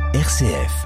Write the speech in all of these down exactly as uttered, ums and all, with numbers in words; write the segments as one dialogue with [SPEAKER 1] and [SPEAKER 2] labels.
[SPEAKER 1] R C F.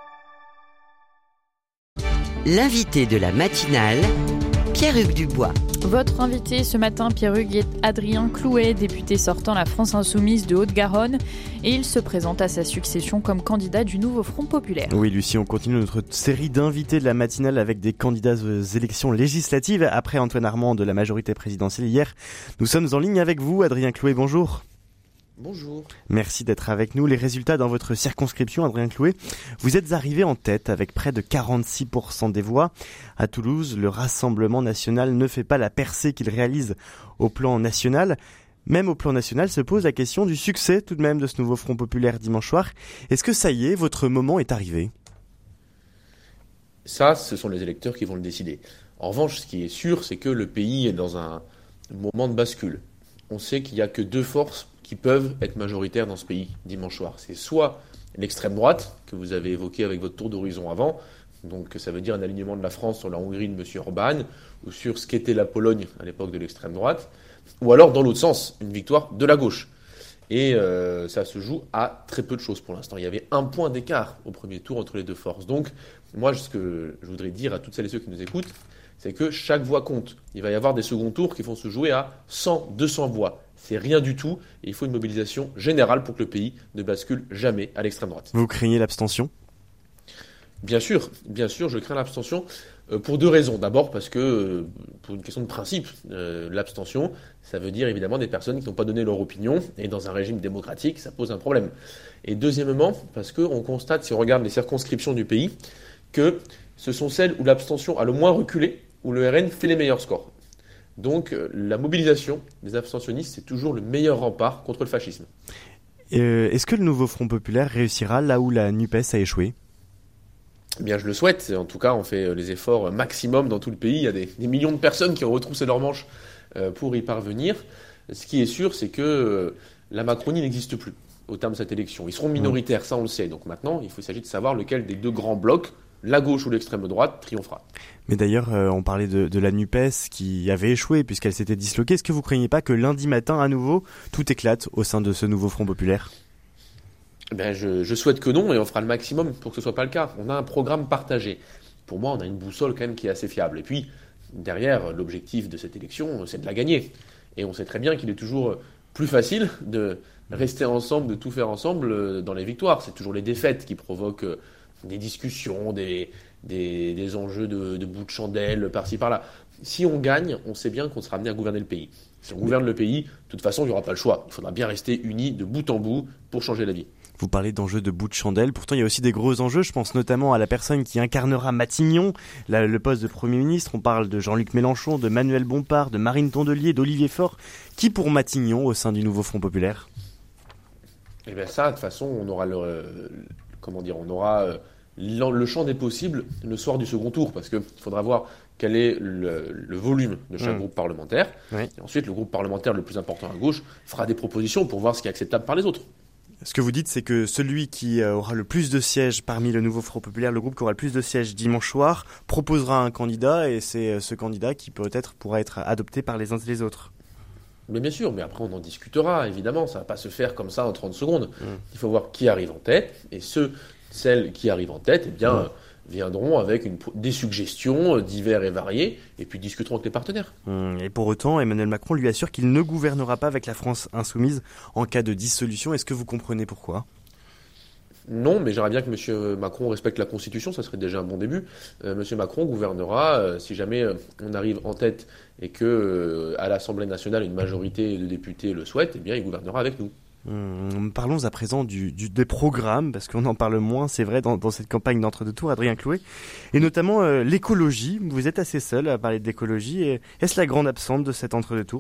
[SPEAKER 2] L'invité de la matinale, Pierre-Hugues Dubois.
[SPEAKER 3] Votre invité ce matin, Pierre-Hugues, est Adrien Clouet, député sortant La France Insoumise de Haute-Garonne. Et il se présente à sa succession comme candidat du nouveau Front Populaire.
[SPEAKER 4] Oui, Lucie, on continue notre série d'invités de la matinale avec des candidats aux élections législatives. Après Antoine Armand de la majorité présidentielle hier, nous sommes en ligne avec vous. Adrien Clouet, bonjour.
[SPEAKER 5] Bonjour.
[SPEAKER 4] Merci d'être avec nous. Les résultats dans votre circonscription, Adrien Clouet, vous êtes arrivé en tête avec près de quarante-six pour cent des voix. À Toulouse, le Rassemblement national ne fait pas la percée qu'il réalise au plan national. Même au plan national se pose la question du succès tout de même de ce nouveau Front populaire dimanche soir. Est-ce que ça y est, votre moment est arrivé ?
[SPEAKER 5] Ça, ce sont les électeurs qui vont le décider. En revanche, ce qui est sûr, c'est que le pays est dans un moment de bascule. On sait qu'il n'y a que deux forces qui peuvent être majoritaires dans ce pays dimanche soir. C'est soit l'extrême droite, que vous avez évoqué avec votre tour d'horizon avant, donc ça veut dire un alignement de la France sur la Hongrie de M. Orbán, ou sur ce qu'était la Pologne à l'époque de l'extrême droite, ou alors dans l'autre sens, une victoire de la gauche. Et euh, ça se joue à très peu de choses pour l'instant. Il y avait un point d'écart au premier tour entre les deux forces. Donc, moi, ce que je voudrais dire à toutes celles et ceux qui nous écoutent, c'est que chaque voix compte. Il va y avoir des seconds tours qui vont se jouer à cent, deux cents voix. C'est rien du tout et il faut une mobilisation générale pour que le pays ne bascule jamais à l'extrême droite.
[SPEAKER 4] Vous craignez l'abstention ?
[SPEAKER 5] Bien sûr, bien sûr, je crains l'abstention euh, pour deux raisons. D'abord parce que, euh, pour une question de principe, euh, l'abstention, ça veut dire évidemment des personnes qui n'ont pas donné leur opinion et dans un régime démocratique, ça pose un problème. Et deuxièmement, parce qu'on constate, si on regarde les circonscriptions du pays, que ce sont celles où l'abstention a le moins reculé, où le R N fait les meilleurs scores. Donc la mobilisation des abstentionnistes, c'est toujours le meilleur rempart contre le fascisme.
[SPEAKER 4] Euh, est-ce que le nouveau Front populaire réussira là où la NUPES a échoué ?
[SPEAKER 5] Eh bien, je le souhaite. En tout cas, on fait les efforts maximum dans tout le pays. Il y a des, des millions de personnes qui ont retroussé leurs manches euh, pour y parvenir. Ce qui est sûr, c'est que euh, la Macronie n'existe plus au terme de cette élection. Ils seront minoritaires, ça on le sait. Donc maintenant, il faut, il s'agit de savoir lequel des deux grands blocs, la gauche ou l'extrême droite, triomphera.
[SPEAKER 4] Mais d'ailleurs, euh, on parlait de, de la NUPES qui avait échoué puisqu'elle s'était disloquée. Est-ce que vous ne craignez pas que lundi matin, à nouveau, tout éclate au sein de ce nouveau Front populaire ?
[SPEAKER 5] Ben, je, je souhaite que non et on fera le maximum pour que ce ne soit pas le cas. On a un programme partagé. Pour moi, on a une boussole quand même qui est assez fiable. Et puis, derrière, l'objectif de cette élection, c'est de la gagner. Et on sait très bien qu'il est toujours plus facile de rester ensemble, de tout faire ensemble dans les victoires. C'est toujours les défaites qui provoquent des discussions, des, des, des enjeux de, de bout de chandelle par-ci par-là. Si on gagne, on sait bien qu'on sera amené à gouverner le pays. Si on gouverne le pays, de toute façon, il n'y aura pas le choix. Il faudra bien rester unis de bout en bout pour changer la vie.
[SPEAKER 4] Vous parlez d'enjeux de bout de chandelle. Pourtant, il y a aussi des gros enjeux. Je pense notamment à la personne qui incarnera Matignon, la, le poste de Premier ministre. On parle de Jean-Luc Mélenchon, de Manuel Bompard, de Marine Tondelier, d'Olivier Faure. Qui pour Matignon au sein du nouveau Front populaire ?
[SPEAKER 5] Eh bien ça, de toute façon, on aura le, euh, comment dire, on aura euh, le champ des possibles le soir du second tour, parce qu'il faudra voir quel est le, le volume de chaque mmh. groupe parlementaire. Oui. Et ensuite, le groupe parlementaire le plus important à gauche fera des propositions pour voir ce qui est acceptable par les autres.
[SPEAKER 4] Ce que vous dites, c'est que celui qui aura le plus de sièges parmi le nouveau Front populaire, le groupe qui aura le plus de sièges dimanche soir, proposera un candidat et c'est ce candidat qui peut-être pourra être adopté par les uns et les autres.
[SPEAKER 5] Mais bien sûr, mais après on en discutera, évidemment, ça ne va pas se faire comme ça en trente secondes. Mmh. Il faut voir qui arrive en tête, et ceux, celles qui arrivent en tête, eh bien, mmh. viendront avec une, des suggestions diverses et variées, et puis discuteront avec les partenaires.
[SPEAKER 4] Mmh. Et pour autant, Emmanuel Macron lui assure qu'il ne gouvernera pas avec la France insoumise en cas de dissolution. Est-ce que vous comprenez pourquoi ?
[SPEAKER 5] Non, mais j'aimerais bien que M. Macron respecte la Constitution, ça serait déjà un bon début. Euh, M. Macron gouvernera, euh, si jamais euh, on arrive en tête et que euh, à l'Assemblée nationale une majorité de députés le souhaite, eh bien il gouvernera avec nous.
[SPEAKER 4] Hum, parlons à présent du, du, des programmes, parce qu'on en parle moins, c'est vrai, dans, dans cette campagne d'entre-deux tours, Adrien Clouet, et notamment euh, l'écologie. Vous êtes assez seul à parler de l'écologie. Et est-ce la grande absente de cet entre-deux tours ?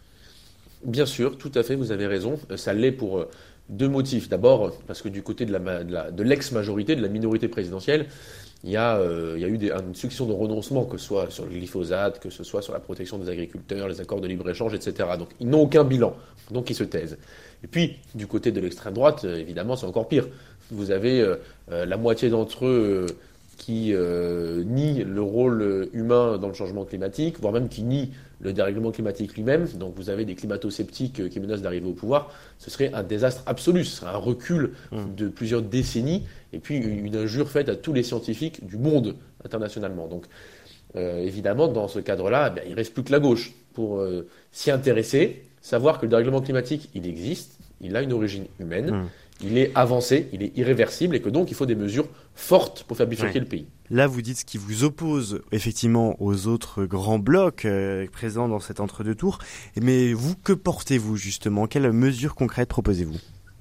[SPEAKER 5] Bien sûr, tout à fait, vous avez raison. Ça l'est pour euh, deux motifs. D'abord, parce que du côté de, la, de, la, de l'ex-majorité, de la minorité présidentielle, il y a, euh, il y a eu des, une succession de renoncements, que ce soit sur le glyphosate, que ce soit sur la protection des agriculteurs, les accords de libre-échange, et cetera. Donc ils n'ont aucun bilan, donc ils se taisent. Et puis, du côté de l'extrême droite, euh, évidemment, c'est encore pire. Vous avez euh, euh, la moitié d'entre eux euh, qui euh, nie le rôle humain dans le changement climatique, voire même qui nie le dérèglement climatique lui-même. Donc vous avez des climato-sceptiques qui menacent d'arriver au pouvoir. Ce serait un désastre absolu, ce serait un recul mmh. de plusieurs décennies, et puis une injure faite à tous les scientifiques du monde internationalement. Donc euh, évidemment, dans ce cadre-là, ben, il ne reste plus que la gauche pour euh, s'y intéresser, savoir que le dérèglement climatique, il existe, il a une origine humaine, mmh. il est avancé, il est irréversible, et que donc il faut des mesures fortes pour faire bifurquer ouais. le pays.
[SPEAKER 4] Là, vous dites ce qui vous oppose effectivement aux autres grands blocs euh, présents dans cet entre-deux tours. Mais vous, que portez-vous justement ? Quelles mesures concrètes proposez-vous ?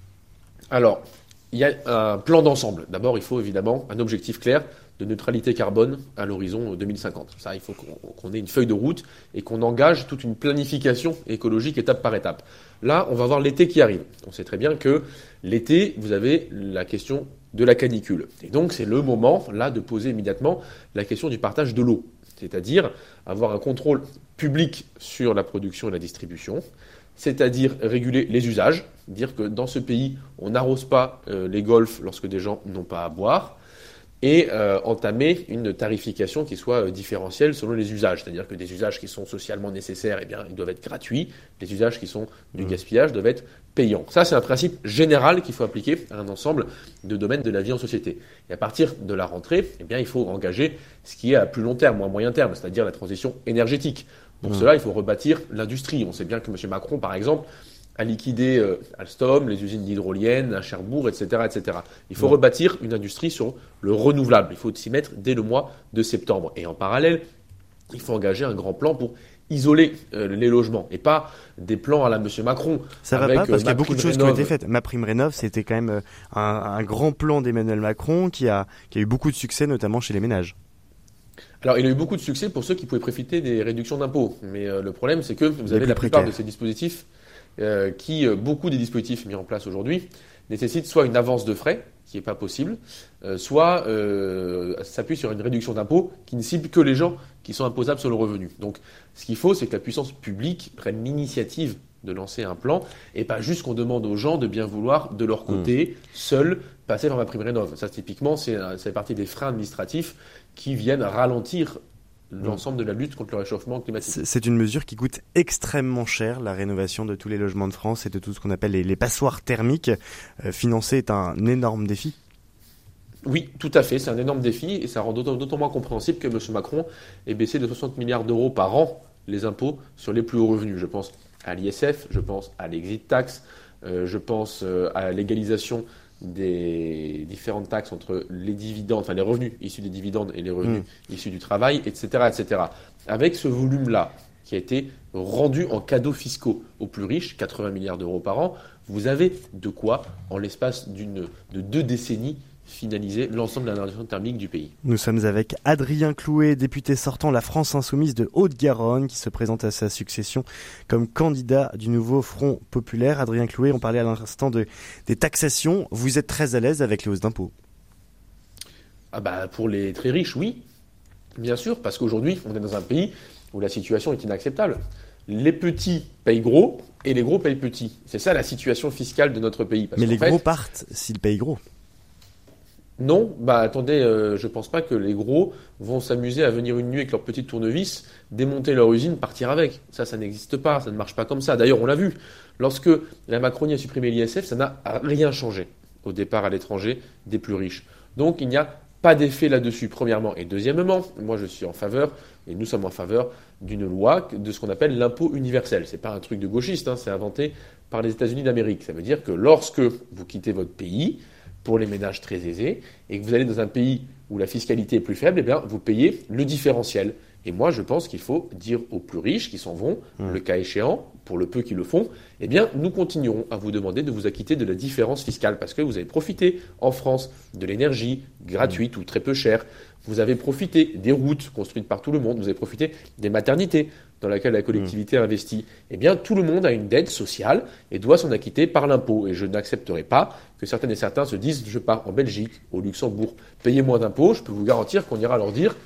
[SPEAKER 5] Alors, il y a un plan d'ensemble. D'abord, il faut évidemment un objectif clair de neutralité carbone à l'horizon deux mille cinquante. Ça, il faut qu'on ait une feuille de route et qu'on engage toute une planification écologique étape par étape. Là, on va voir l'été qui arrive. On sait très bien que l'été, vous avez la question de la canicule. Et donc, c'est le moment, là, de poser immédiatement la question du partage de l'eau. C'est-à-dire avoir un contrôle public sur la production et la distribution, c'est-à-dire réguler les usages, dire que dans ce pays, on n'arrose pas euh, les golfs lorsque des gens n'ont pas à boire, et euh, entamer une tarification qui soit euh, différentielle selon les usages. C'est-à-dire que des usages qui sont socialement nécessaires, eh bien, ils doivent être gratuits. Les usages qui sont du gaspillage doivent être payants. Ça, c'est un principe général qu'il faut appliquer à un ensemble de domaines de la vie en société. Et à partir de la rentrée, eh bien, il faut engager ce qui est à plus long terme ou à moyen terme, c'est-à-dire la transition énergétique. Pour mmh. cela, il faut rebâtir l'industrie. On sait bien que M. Macron, par exemple, a liquidé euh, Alstom, les usines d'hydroliennes, à Cherbourg, et cetera, et cetera. Il faut ouais. rebâtir une industrie sur le renouvelable. Il faut s'y mettre dès le mois de septembre. Et en parallèle, il faut engager un grand plan pour isoler euh, les logements et pas des plans à la M. Macron.
[SPEAKER 4] Ça
[SPEAKER 5] avec,
[SPEAKER 4] va pas parce
[SPEAKER 5] euh,
[SPEAKER 4] qu'il y a beaucoup de choses qui ont été faites. MaPrimeRénov', c'était quand même euh, un, un grand plan d'Emmanuel Macron qui a, qui a eu beaucoup de succès, notamment chez les ménages.
[SPEAKER 5] Alors, il a eu beaucoup de succès pour ceux qui pouvaient profiter des réductions d'impôts. Mais euh, le problème, c'est que vous avez la plupart de ces dispositifs Euh, qui, euh, beaucoup des dispositifs mis en place aujourd'hui, nécessitent soit une avance de frais, qui n'est pas possible, euh, soit euh, s'appuie sur une réduction d'impôts qui ne cible que les gens qui sont imposables sur le revenu. Donc, ce qu'il faut, c'est que la puissance publique prenne l'initiative de lancer un plan, et pas juste qu'on demande aux gens de bien vouloir, de leur côté, mmh. seuls, passer par MaPrimeRénov'. Ça, typiquement, c'est, c'est partie des freins administratifs qui viennent ralentir l'ensemble de la lutte contre le réchauffement climatique.
[SPEAKER 4] C'est une mesure qui coûte extrêmement cher, la rénovation de tous les logements de France et de tout ce qu'on appelle les, les passoires thermiques. Euh, financer est un énorme défi.
[SPEAKER 5] Oui, tout à fait, c'est un énorme défi et ça rend d'autant, d'autant moins compréhensible que M. Macron ait baissé de soixante milliards d'euros par an les impôts sur les plus hauts revenus. Je pense à l'I S F, je pense à l'exit tax, euh, je pense euh, à l'égalisation des différentes taxes entre les dividendes, enfin les revenus issus des dividendes et les revenus mmh. issus du travail, et cetera, et cetera. Avec ce volume-là, qui a été rendu en cadeaux fiscaux aux plus riches, quatre-vingts milliards d'euros par an, vous avez de quoi, en l'espace d'une, de deux décennies, finaliser l'ensemble de la rénovation thermique du pays.
[SPEAKER 4] Nous sommes avec Adrien Clouet, député sortant La France Insoumise de Haute-Garonne, qui se présente à sa succession comme candidat du nouveau Front Populaire. Adrien Clouet, on parlait à l'instant de, des taxations. Vous êtes très à l'aise avec les hausses d'impôts ?
[SPEAKER 5] Ah bah pour les très riches, oui, bien sûr, parce qu'aujourd'hui, on est dans un pays où la situation est inacceptable. Les petits payent gros et les gros payent petits. C'est ça la situation fiscale de notre pays. Parce
[SPEAKER 4] Mais les
[SPEAKER 5] fait,
[SPEAKER 4] gros partent s'ils payent gros.
[SPEAKER 5] Non, bah attendez, euh, je pense pas que les gros vont s'amuser à venir une nuit avec leur petite tournevis, démonter leur usine, partir avec. Ça, ça n'existe pas, ça ne marche pas comme ça. D'ailleurs, on l'a vu, lorsque la Macronie a supprimé l'I S F, ça n'a rien changé au départ à l'étranger des plus riches. Donc, il n'y a pas d'effet là-dessus, premièrement. Et deuxièmement, moi je suis en faveur, et nous sommes en faveur, d'une loi de ce qu'on appelle l'impôt universel. C'est pas un truc de gauchiste, hein, c'est inventé par les États-Unis d'Amérique. Ça veut dire que lorsque vous quittez votre pays, pour les ménages très aisés, et que vous allez dans un pays où la fiscalité est plus faible, eh bien, vous payez le différentiel. Et moi, je pense qu'il faut dire aux plus riches qui s'en vont, mmh. le cas échéant, pour le peu qu'ils le font, eh bien, nous continuerons à vous demander de vous acquitter de la différence fiscale, parce que vous avez profité en France de l'énergie gratuite mmh. ou très peu chère, vous avez profité des routes construites par tout le monde, vous avez profité des maternités dans lesquelles la collectivité mmh. investit. Eh bien, tout le monde a une dette sociale et doit s'en acquitter par l'impôt. Et je n'accepterai pas que certaines et certains se disent « je pars en Belgique, au Luxembourg, payez moins d'impôts ». Je peux vous garantir qu'on ira leur dire «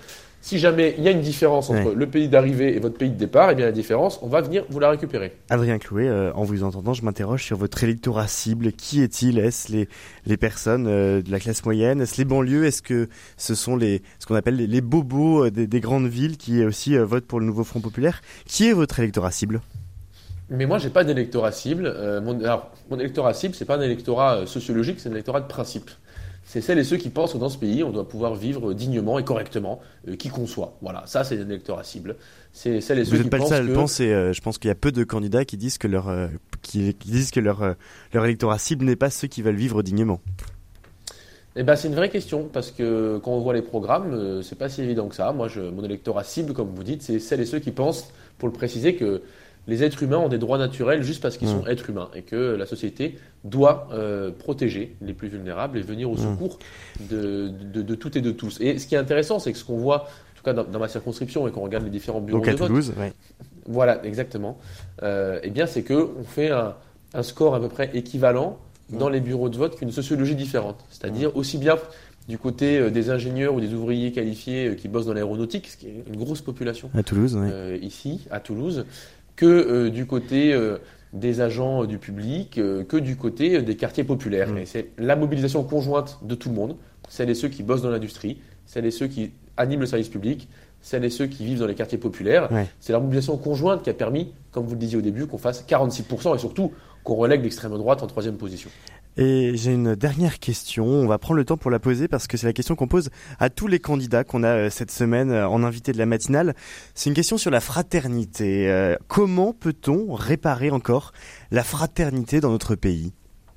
[SPEAKER 5] Si jamais il y a une différence entre
[SPEAKER 4] Ouais.
[SPEAKER 5] le pays d'arrivée et votre pays de départ, eh bien la différence, on va venir vous la récupérer.
[SPEAKER 4] Adrien Clouet, euh, en vous entendant, je m'interroge sur votre électorat cible. Qui est-il? Est-ce les, les personnes euh, de la classe moyenne? Est-ce les banlieues? Est-ce que ce sont les, ce qu'on appelle les, les bobos euh, des, des grandes villes qui aussi euh, votent pour le nouveau Front Populaire? Qui est votre électorat cible?
[SPEAKER 5] Mais moi, j'ai pas d'électorat cible. Euh, mon, alors, mon électorat cible, c'est pas un électorat euh, sociologique, c'est un électorat de principe. C'est celles et ceux qui pensent que dans ce pays, on doit pouvoir vivre dignement et correctement, euh, qui qu'on soit. Voilà, ça, c'est un électorat cible. C'est celles et
[SPEAKER 4] Vous
[SPEAKER 5] ceux
[SPEAKER 4] n'êtes
[SPEAKER 5] qui
[SPEAKER 4] pas le
[SPEAKER 5] pensent
[SPEAKER 4] seul à
[SPEAKER 5] que...
[SPEAKER 4] le penser. euh, je pense qu'il y a peu de candidats qui disent que leur, euh, qui, qui disent que leur, euh, leur électorat cible n'est pas ceux qui veulent vivre dignement.
[SPEAKER 5] Eh ben, c'est une vraie question, parce que quand on voit les programmes, euh, c'est pas si évident que ça. Moi, je, mon électorat cible, comme vous dites, c'est celles et ceux qui pensent, pour le préciser, que les êtres humains ont des droits naturels juste parce qu'ils
[SPEAKER 4] Mmh.
[SPEAKER 5] sont êtres humains et que la société doit euh, protéger les plus vulnérables et venir au
[SPEAKER 4] Mmh.
[SPEAKER 5] secours de, de, de toutes et de tous. Et ce qui est intéressant, c'est que ce qu'on voit, en tout cas dans, dans ma circonscription et qu'on regarde les différents bureaux
[SPEAKER 4] Donc à
[SPEAKER 5] de vote,
[SPEAKER 4] Toulouse, ouais.
[SPEAKER 5] voilà, exactement, euh, eh bien, c'est qu'on fait un, un score à peu près équivalent dans les bureaux de vote qu'une sociologie différente. C'est-à-dire aussi bien du côté euh, des ingénieurs ou des ouvriers qualifiés euh, qui bossent dans l'aéronautique, ce qui est une grosse population
[SPEAKER 4] À Toulouse, ouais.
[SPEAKER 5] euh, ici, à Toulouse, que euh, du côté euh, des agents euh, du public, euh, que du côté euh, des quartiers populaires.
[SPEAKER 4] Mmh.
[SPEAKER 5] Et c'est la mobilisation conjointe de tout le monde, celles et ceux qui bossent dans l'industrie, celles et ceux qui animent le service public, celles et ceux qui vivent dans les quartiers populaires.
[SPEAKER 4] Ouais.
[SPEAKER 5] C'est la mobilisation conjointe qui a permis, comme vous le disiez au début, qu'on fasse quarante-six pour cent et surtout qu'on relègue l'extrême droite en troisième position.
[SPEAKER 4] Et j'ai une dernière question, on va prendre le temps pour la poser parce que c'est la question qu'on pose à tous les candidats qu'on a euh, cette semaine euh, en invité de la matinale. C'est une question sur la fraternité. Euh, comment peut-on réparer encore la fraternité dans notre pays?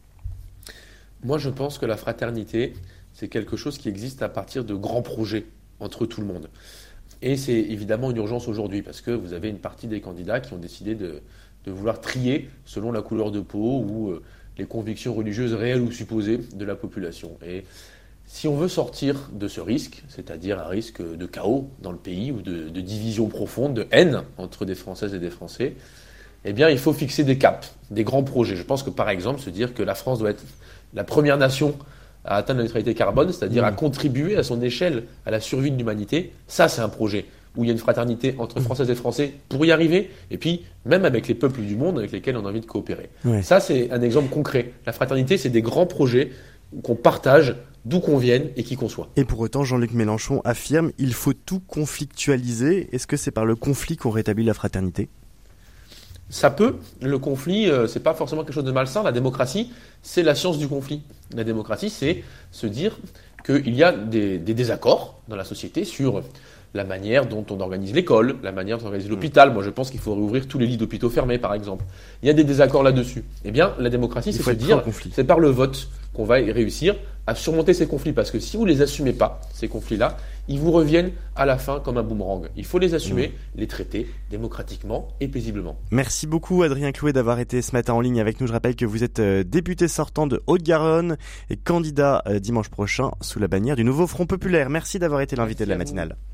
[SPEAKER 5] Moi, je pense que la fraternité, c'est quelque chose qui existe à partir de grands projets entre tout le monde. Et c'est évidemment une urgence aujourd'hui parce que vous avez une partie des candidats qui ont décidé de, de vouloir trier selon la couleur de peau ou euh, les convictions religieuses réelles ou supposées de la population. Et si on veut sortir de ce risque, c'est-à-dire un risque de chaos dans le pays ou de, de division profonde, de haine entre des Françaises et des Français, eh bien, il faut fixer des caps, des grands projets. Je pense que, par exemple, se dire que la France doit être la première nation à atteindre la neutralité carbone, c'est-à-dire
[SPEAKER 4] Mmh.
[SPEAKER 5] à contribuer à son échelle à la survie de l'humanité, ça, c'est un projet où il y a une fraternité entre Françaises et Français pour y arriver, et puis même avec les peuples du monde avec lesquels on a envie de coopérer.
[SPEAKER 4] Ouais.
[SPEAKER 5] Ça, c'est un exemple concret. La fraternité, c'est des grands projets qu'on partage, d'où qu'on vienne et qui qu'on soit.
[SPEAKER 4] Et pour autant, Jean-Luc Mélenchon affirme il faut tout conflictualiser. Est-ce que c'est par le conflit qu'on rétablit la fraternité?
[SPEAKER 5] Ça peut. Le conflit, euh, c'est pas forcément quelque chose de malsain. La démocratie, c'est la science du conflit. La démocratie, c'est se dire qu'il y a des, des désaccords dans la société sur la manière dont on organise l'école, la manière dont on organise l'hôpital. Moi, je pense qu'il faut rouvrir tous les lits d'hôpitaux fermés, par exemple. Il y a des désaccords là-dessus. Eh bien, la démocratie,
[SPEAKER 4] Il
[SPEAKER 5] c'est
[SPEAKER 4] faut
[SPEAKER 5] se
[SPEAKER 4] être
[SPEAKER 5] dire,
[SPEAKER 4] prêt au conflit.
[SPEAKER 5] c'est par le vote qu'on va y réussir à surmonter ces conflits. Parce que si vous les assumez pas, ces conflits-là, ils vous reviennent à la fin comme un boomerang. Il faut les assumer, les traiter démocratiquement et paisiblement.
[SPEAKER 4] Merci beaucoup Adrien Clouet d'avoir été ce matin en ligne avec nous. Je rappelle que vous êtes euh, député sortant de Haute-Garonne et candidat euh, dimanche prochain sous la bannière du nouveau Front Populaire. Merci d'avoir été l'invité de la
[SPEAKER 5] Merci à vous.
[SPEAKER 4] matinale.